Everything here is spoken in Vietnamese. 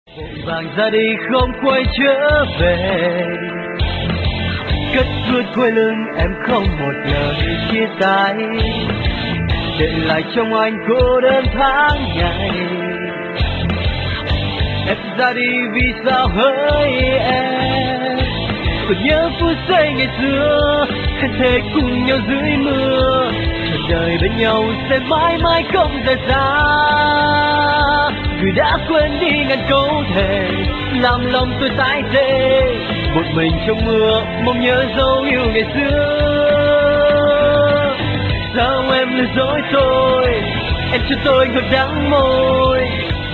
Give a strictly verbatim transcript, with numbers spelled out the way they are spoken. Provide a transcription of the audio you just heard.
Vội vàng ra đi không quay trở về, cất bước quay lưng em không một lời chia tay, để lại trong anh cô đơn tháng ngày. Em ra đi vì sao hỡi em, còn nhớ phút giây ngày xưa hẹn thề cùng nhau dưới mưa, cuộc đời bên nhau sẽ mãi mãi không rời xa. Người đã quên đi ngàn câu thề, làm lòng tôi tái tê, một mình trong mưa mong nhớ dấu yêu ngày xưa. Sao em lừa dối tôi, em cho tôi ngọt đắng môi,